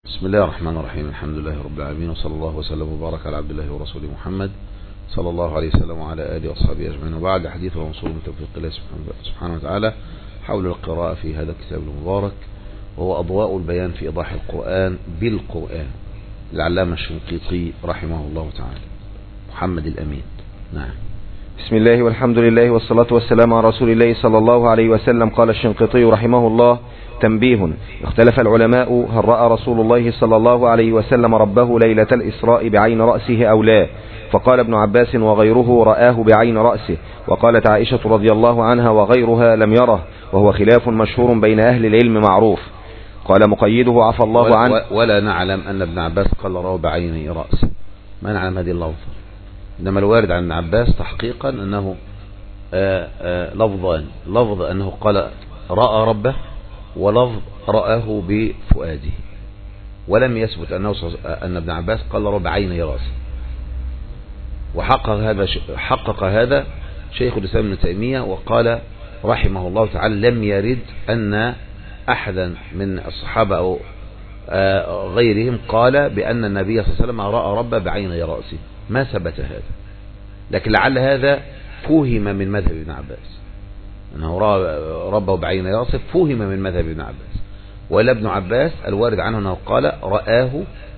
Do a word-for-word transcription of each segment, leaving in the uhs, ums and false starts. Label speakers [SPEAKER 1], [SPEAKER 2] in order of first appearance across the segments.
[SPEAKER 1] بسم الله الرحمن الرحيم. الحمد لله رب العالمين، وصلى الله وسلم وبارك على عبد الله ورسوله محمد صلى الله عليه وسلم وعلى آله وأصحابه أجمعين. وبعد، حديث وموصول من توفيق الله سبحانه وتعالى حول القراءة في هذا الكتاب المبارك، وهو أضواء البيان في إيضاح القرآن بالقرآن للعلامة الشنقيطي رحمه الله تعالى محمد الأمين. نعم.
[SPEAKER 2] بسم الله والحمد لله والصلاة والسلام على رسول الله صلى الله عليه وسلم. قال الشنقيطي رحمه الله: تنبيه: اختلف العلماء هل رأى رسول الله صلى الله عليه وسلم ربه ليلة الإسراء بعين رأسه أو لا؟ فقال ابن عباس وغيره رآه بعين رأسه، وقالت عائشة رضي الله عنها وغيرها لم يره، وهو خلاف مشهور بين أهل العلم معروف. قال مقيده عفى الله عنه:
[SPEAKER 1] ولا نعلم أن ابن عباس قال رأى بعين رأسه، ما نعلم هذه اللفظة، إنما الوارد عن ابن عباس تحقيقا أنه آآ آآ لفظان، لفظ أنه قال رأى ربه، ولفظ رآه بفؤاده، ولم يثبت أنه أن ابن عباس قال رأى بعين رأسه. وحقق هذا حقق هذا شيخ الإسلام ابن تيمية، وقال رحمه الله تعالى: لم يرد أن أحدا من الصحابة أو غيرهم قال بأن النبي صلى الله عليه وسلم رأى ربه بعين رأسه، ما ثبت هذا. لكن لعل هذا فهم من مذهب ابن عباس، أنه رأى ربه بعين رأسه، فهم من مذهب ابن عباس. ولا ابن عباس الوارد عنه أنه قال رآه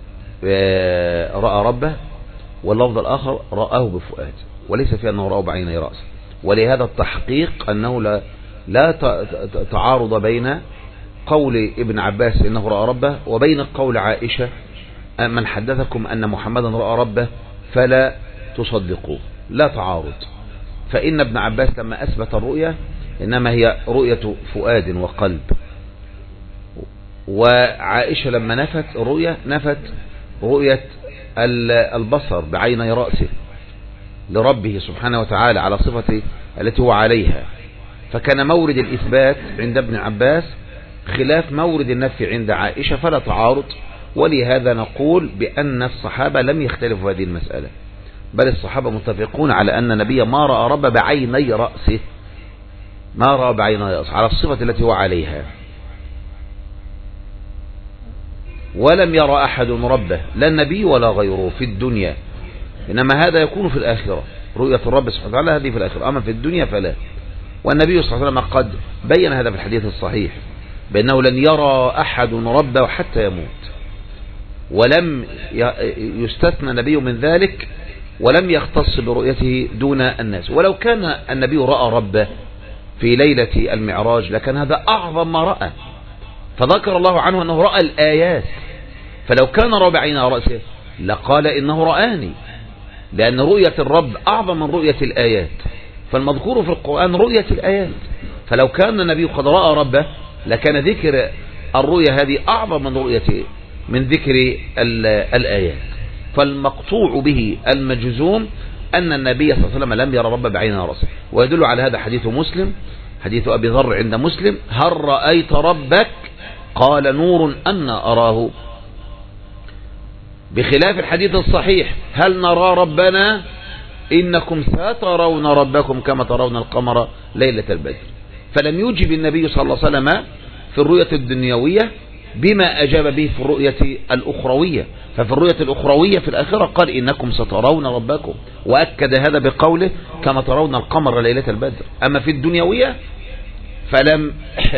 [SPEAKER 1] رأى ربه، واللفظ الآخر رآه بفؤاد، وليس فيه أنه رأى بعين رأسه. ولهذا التحقيق أنه لا, لا تعارض بين قول ابن عباس إنه رأى ربه وبين قول عائشة: من حدثكم أن محمدا رأى ربه فلا تصدقوه. لا تعارض، فإن ابن عباس لما أثبت الرؤية إنما هي رؤية فؤاد وقلب، وعائشة لما نفت الرؤية نفت رؤية البصر بعين رأسه لربه سبحانه وتعالى على صفته التي هو عليها. فكان مورد الإثبات عند ابن عباس خلاف مورد النفي عند عائشة، فلا تعارض. ولهذا نقول بأن الصحابة لم يختلفوا هذه المسألة، بل الصحابة متفقون على أن النبي ما رأى رب بعيني رأسه، ما رأى بعيني رأسه على الصفة التي هو عليها. ولم يرى أحد ربه، لا النبي ولا غيره في الدنيا، إنما هذا يكون في الآخرة، رؤية الرب سبحانه وتعالى هذه في الآخرة، أما في الدنيا فلا. والنبي صلى الله عليه وسلم قد بين هذا في الحديث الصحيح بأنه لن يرى أحد ربه حتى يموت، ولم يستثنى النبي من ذلك، ولم يختص برؤيته دون الناس. ولو كان النبي رأى ربه في ليلة المعراج لكان هذا أعظم ما رأى، فذكر الله عنه أنه رأى الآيات. فلو كان رأى بعين رأسه لقال إنه رآني، لأن رؤية الرب أعظم من رؤية الآيات، فالمذكور في القرآن رؤية الآيات. فلو كان النبي قد رأى ربه لكان ذكر الرؤية هذه أعظم من رؤية من ذكر الآيات. فالمقطوع به المجزوم أن النبي صلى الله عليه وسلم لم يرى ربه بعين رأسه. ويدل على هذا حديث مسلم، حديث أبي ذر عند مسلم: هل رأيت ربك؟ قال: نور أن أراه. بخلاف الحديث الصحيح: هل نرى ربنا؟ إنكم سترون ربكم كما ترون القمر ليلة البدر. فلم يجب النبي صلى الله عليه وسلم في الرؤية الدنيوية بما أجاب به في الرؤية الأخروية. ففي الرؤية الأخروية في الآخرة قال: إنكم سترون ربكم، وأكد هذا بقوله: كما ترون القمر ليلة البدر. أما في الدنيوية فلم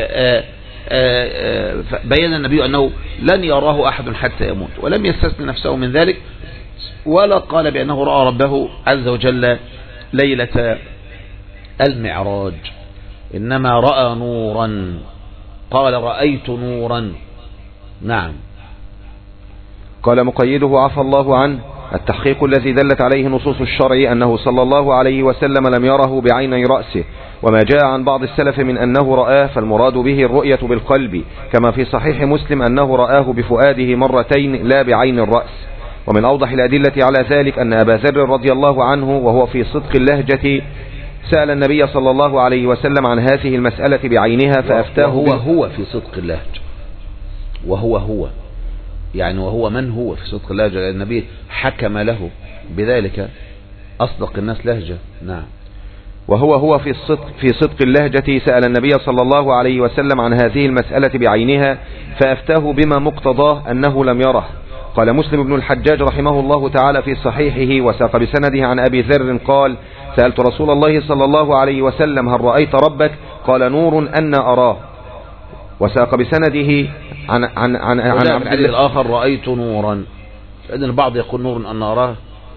[SPEAKER 1] بين النبي أنه لن يراه أحد حتى يموت، ولم يستثني نفسه من ذلك، ولا قال بأنه رأى ربه عز وجل ليلة المعراج، إنما رأى نورا، قال: رأيت نورا. نعم.
[SPEAKER 2] قال مقيده عفى الله عنه: التحقيق الذي دلت عليه نصوص الشرع أنه صلى الله عليه وسلم لم يره بعيني رأسه، وما جاء عن بعض السلف من أنه رآه فالمراد به الرؤية بالقلب، كما في صحيح مسلم أنه رآه بفؤاده مرتين لا بعين الرأس. ومن أوضح الأدلة على ذلك أن أبا ذر رضي الله عنه وهو في صدق اللهجة سأل النبي صلى الله عليه وسلم عن هذه المسألة بعينها فأفتاه.
[SPEAKER 1] وهو هو في صدق اللهجة، وهو هو يعني وهو من هو في صدق اللهجة، لأن النبي حكم له بذلك أصدق الناس لهجة. نعم.
[SPEAKER 2] وهو هو في الصدق, في صدق اللهجة سأل النبي صلى الله عليه وسلم عن هذه المسألة بعينها فأفتاه بما مقتضاه أنه لم يره. قال مسلم بن الحجاج رحمه الله تعالى في صحيحه وساق بسنده عن أبي ذر قال سألت رسول الله صلى الله عليه وسلم هل رأيت ربك؟ قال نور أن أراه. وساق بسنده عن عن عن, عن
[SPEAKER 1] عبد الحديث الآخر رأيت نورا، لأن البعض يقول نور أن أراه،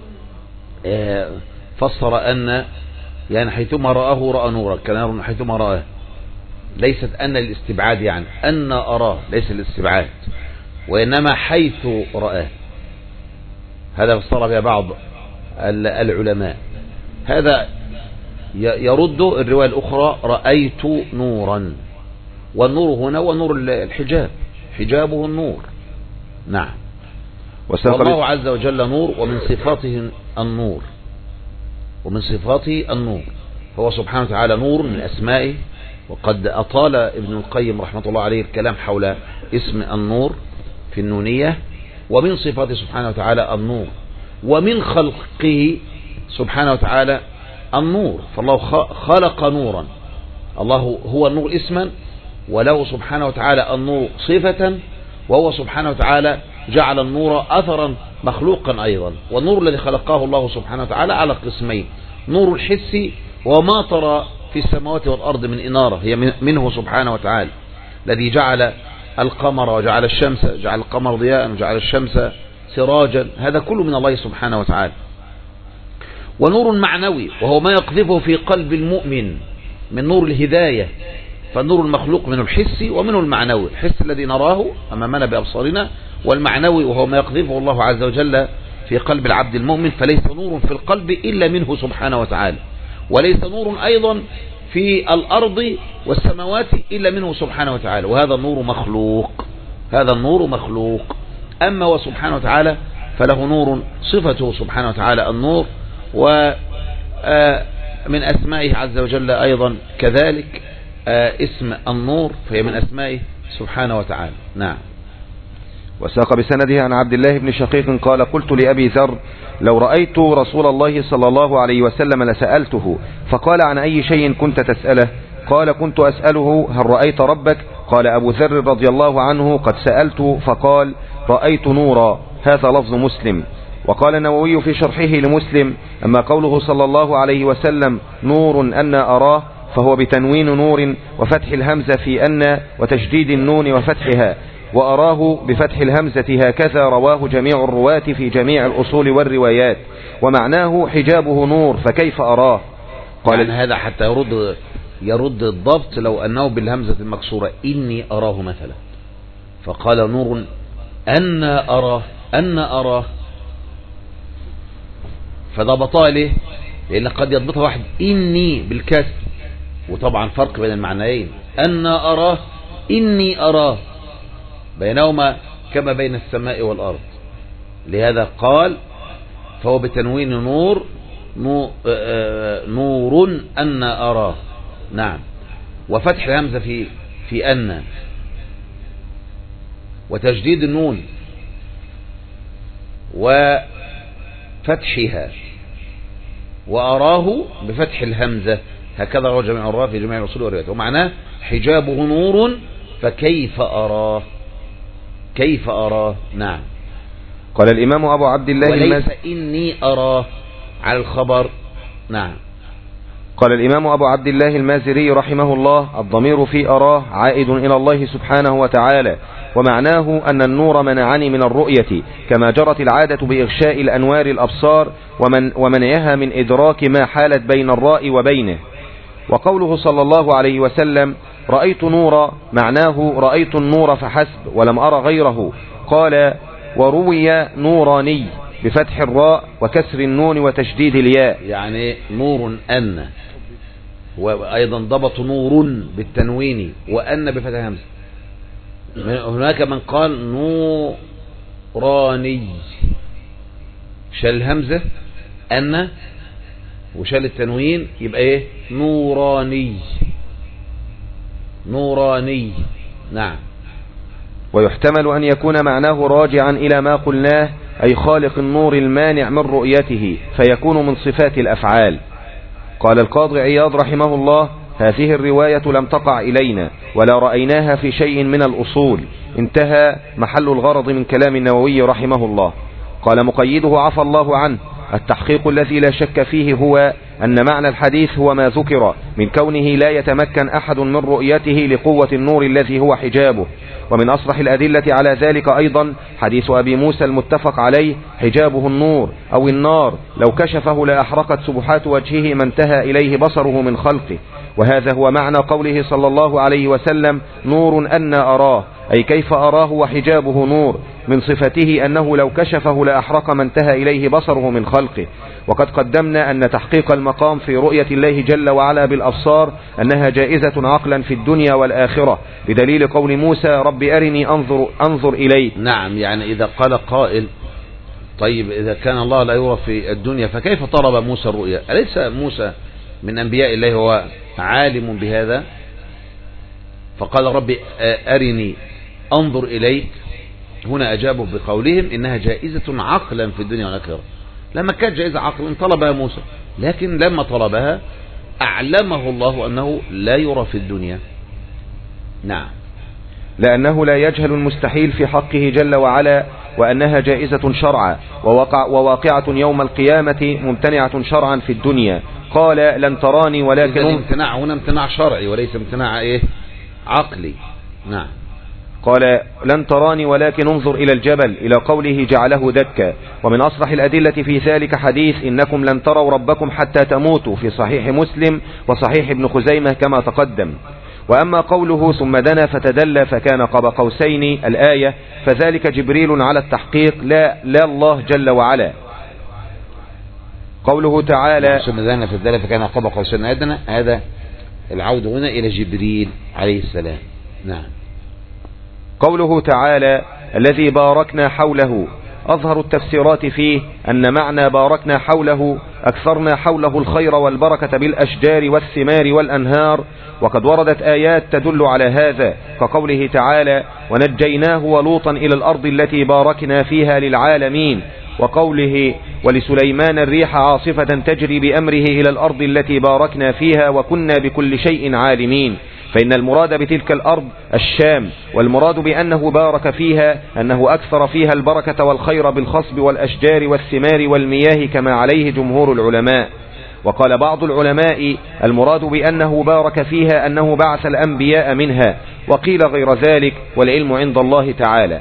[SPEAKER 1] فسر أن يعني حيثما رآه رأى نورا، كان حيثما رآه، ليست أن الاستبعاد، يعني أن أراه ليس الاستبعاد، وإنما حيث رآه. هذا فسر بها بعض العلماء. هذا يرد الرواية الأخرى رأيت نورا، والنور هنا ونور الحجاب، حجابه النور. نعم. والله عز وجل نور، ومن صفاته النور، ومن صفاته النور، هو سبحانه وتعالى نور من أسمائه. وقد أطال ابن القيم رحمة الله عليه الكلام حول اسم النور في النونية. ومن صفاته سبحانه وتعالى النور، ومن خلقه سبحانه وتعالى النور. فالله خلق نورا، الله هو النور اسما، وله سبحانه وتعالى النور صفة، وهو سبحانه وتعالى جعل النور أثرا مخلوقا أيضا. والنور الذي خلقه الله سبحانه وتعالى على قسمين: نور الحسي وما ترى في السماوات والأرض من إنارة، هي منه سبحانه وتعالى، الذي جعل القمر وجعل الشمس، جعل القمر ضياء وجعل الشمس سراجا، هذا كله من الله سبحانه وتعالى. ونور معنوي، وهو ما يقذفه في قلب المؤمن من نور الهداية. فالنور المخلوق منه الحسي ومنه المعنوي، الحس الذي نراه أمامنا بأبصارنا، والمعنوي وهو ما يقذفه الله عز وجل في قلب العبد المؤمن. فليس نور في القلب إلا منه سبحانه وتعالى، وليس نور أيضا في الأرض والسماوات إلا منه سبحانه وتعالى، وهذا النور مخلوق، هذا النور مخلوق. أما هو سبحانه وتعالى فله نور، صفته سبحانه وتعالى النور، ومن أسمائه عز وجل أيضا كذلك اسم النور، فهي من أسمائه سبحانه وتعالى. نعم.
[SPEAKER 2] وساق بسنده عن عبد الله بن شقيق قال قلت لأبي ذر لو رأيت رسول الله صلى الله عليه وسلم لسألته، فقال عن أي شيء كنت تسأله؟ قال كنت أسأله هل رأيت ربك؟ قال أبو ذر رضي الله عنه قد سألت فقال رأيت نورا. هذا لفظ مسلم. وقال النووي في شرحه لمسلم أما قوله صلى الله عليه وسلم نور أن أراه، فهو بتنوين نور وفتح الهمزة في أن وتشديد النون وفتحها، وأراه بفتح الهمزة، هكذا رواه جميع الرواة في جميع الأصول والروايات، ومعناه حجابه نور فكيف أراه؟
[SPEAKER 1] قال يعني هذا حتى يرد يرد الضبط لو أنه بالهمزة المكسورة إني أراه مثلا، فقال نور أن أراه، أن أراه، فضبطها ليه؟ لأن قد يضبطها واحد إني بالكسر، وطبعا فرق بين المعنيين، أن أراه إني أراه، بينهما كما بين السماء والأرض. لهذا قال فهو بتنوين نور نور أن أراه. نعم. وفتح الهمزة في في أن، وتجديد النون وفتحها، وأراه بفتح الهمزة، هكذا روى جميع الرواة في جميع الأصول والروايات، ومعناه حجابه نور فكيف أراه، كيف أراه. نعم.
[SPEAKER 2] قال الإمام أبو عبد الله
[SPEAKER 1] وليس إني أراه على الخبر. نعم.
[SPEAKER 2] قال الإمام أبو عبد الله المازري رحمه الله الضمير في أراه عائد إلى الله سبحانه وتعالى، ومعناه أن النور منعني من الرؤية كما جرت العادة بإغشاء الأنوار الأبصار ومن ومنعها من إدراك ما حالت بين الراء وبينه. وقوله صلى الله عليه وسلم رأيت نورا معناه رأيت النور فحسب ولم أرى غيره. قال وروي نوراني بفتح الراء وكسر النون وتشديد الياء،
[SPEAKER 1] يعني نور أن، وأيضا ضبط نور بالتنوين وأن بفتح همزة. هناك من قال نوراني، شال الهمزة أن وشال التنوين يبقى ايه نوراني، نوراني. نعم.
[SPEAKER 2] ويحتمل أن يكون معناه راجعا إلى ما قلناه، أي خالق النور المانع من رؤيته، فيكون من صفات الأفعال. قال القاضي عياض رحمه الله: هذه الرواية لم تقع إلينا ولا رأيناها في شيء من الأصول. انتهى محل الغرض من كلام النووي رحمه الله. قال مقيده عفى الله عنه: التحقيق الذي لا شك فيه هو أن معنى الحديث هو ما ذكر من كونه لا يتمكن أحد من رؤيته لقوة النور الذي هو حجابه. ومن أصرح الأدلة على ذلك أيضا حديث أبي موسى المتفق عليه: حجابه النور أو النار، لو كشفه لأحرقت سبحات وجهه ما انتهى إليه بصره من خلقه. وهذا هو معنى قوله صلى الله عليه وسلم: نور أنا أراه، أي كيف أراه وحجابه نور، من صفته أنه لو كشفه لأحرق ما انتهى إليه بصره من خلقه. وقد قدمنا أن تحقيق المقام في رؤية الله جل وعلا بالأبصار أنها جائزة عقلا في الدنيا والآخرة، بدليل قول موسى: رب أرني أنظر, أنظر إليك.
[SPEAKER 1] نعم، يعني إذا قال قائل: طيب إذا كان الله لا يرى في الدنيا فكيف طلب موسى الرؤيا؟ أليس موسى من أنبياء الله هو عالم بهذا؟ فقال: رب أرني أنظر إليك. هنا أجابوا بقولهم إنها جائزة عقلا في الدنيا والآخرة. لما كانت جائزة عقلا طلبها موسى، لكن لما طلبها أعلمه الله أنه لا يرى في الدنيا. نعم،
[SPEAKER 2] لأنه لا يجهل المستحيل في حقه جل وعلا، وأنها جائزة شرعا ووقع وواقعة يوم القيامة ممتنعة شرعا في الدنيا. قال: لن تراني ولكن
[SPEAKER 1] امتناع هنا امتناع شرعي وليس امتناع ايه عقلي. نعم.
[SPEAKER 2] قال: لن تراني ولكن انظر إلى الجبل، إلى قوله جعله دكا. ومن أصرح الأدلة في ذلك حديث: إنكم لن تروا ربكم حتى تموتوا، في صحيح مسلم وصحيح ابن خزيمة كما تقدم. وأما قوله ثم دنا فتدلى فكان قاب قوسين الآية، فذلك جبريل على التحقيق، لا لا الله جل وعلا. قوله تعالى:
[SPEAKER 1] ثم دنا فتدلى فكان قاب قوسين أدنى، هذا العود هنا إلى جبريل عليه السلام. نعم.
[SPEAKER 2] قوله تعالى: الذي باركنا حوله، أظهر التفسيرات فيه أن معنى باركنا حوله أكثرنا حوله الخير والبركة بالأشجار والثمار والأنهار. وقد وردت آيات تدل على هذا، كقوله تعالى: ونجيناه ولوطا إلى الأرض التي باركنا فيها للعالمين. وقوله: ولسليمان الريح عاصفة تجري بأمره إلى الأرض التي باركنا فيها وكنا بكل شيء عالمين. فإن المراد بتلك الأرض الشام، والمراد بأنه بارك فيها أنه أكثر فيها البركة والخير بالخصب والأشجار والثمار والمياه كما عليه جمهور العلماء. وقال بعض العلماء: المراد بأنه بارك فيها أنه بعث الأنبياء منها، وقيل غير ذلك، والعلم عند الله تعالى.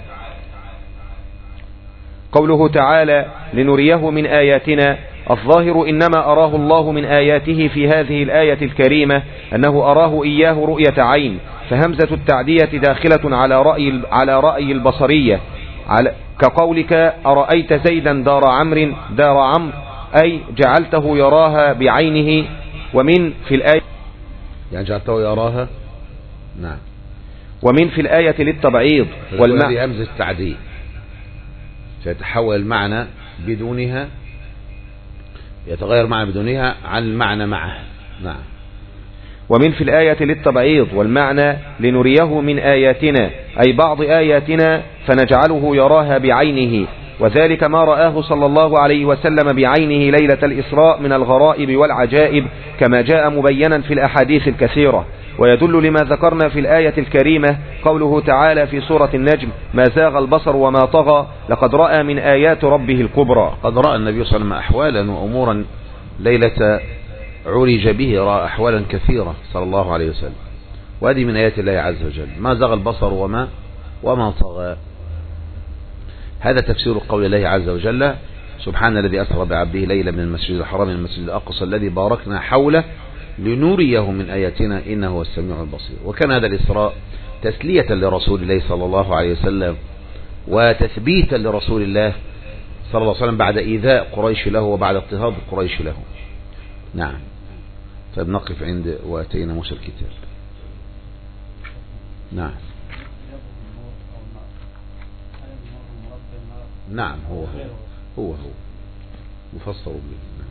[SPEAKER 2] قوله تعالى: لنريه من آياتنا، الظاهر إنما أراه الله من آياته في هذه الآية الكريمة أنه أراه إياه رؤية عين، فهمزة التعدية داخلة على رأي على رأي البصرية، على كقولك: أرأيت زيدا دار عمرو دار عمرو، أي جعلته يراها بعينه. ومن في الآية
[SPEAKER 1] يعني جعلته يراها. نعم.
[SPEAKER 2] ومن في الآية للتبعيض
[SPEAKER 1] والمعنى همزة التعدية، فيتحول المعنى بدونها، يتغير معنى بدونها عن المعنى معها. نعم.
[SPEAKER 2] ومن في الآية للتبعيض والمعنى لنريه من آياتنا، أي بعض آياتنا فنجعله يراها بعينه، وذلك ما رآه صلى الله عليه وسلم بعينه ليلة الإسراء من الغرائب والعجائب كما جاء مبينا في الأحاديث الكثيرة. ويدل لما ذكرنا في الآية الكريمة قوله تعالى في سورة النجم: ما زاغ البصر وما طغى، لقد رأى من آيات ربه الكبرى.
[SPEAKER 1] قد رأى النبي صلى الله عليه وسلم أحوالا وأمورا ليلة عرج به، رأى أحوالا كثيرة صلى الله عليه وسلم، وهذه من آيات الله عز وجل. ما زاغ البصر وما وما طغى. هذا تفسير قول الله عز وجل: سبحان الذي أسرى بعبده ليلا من المسجد الحرام من المسجد الأقصى الذي باركنا حوله لنريه من آياتنا إنه هو السميع البصير. وكان هذا الإسراء تسلية لرسول الله صلى الله عليه وسلم، وتثبيتا لرسول الله صلى الله عليه وسلم بعد إيذاء قريش له وبعد اضطهاد قريش له. نعم. طيب نقف عند وأتينا موسى الكتاب. نعم. نعم هو هو هو, هو. مفسر به.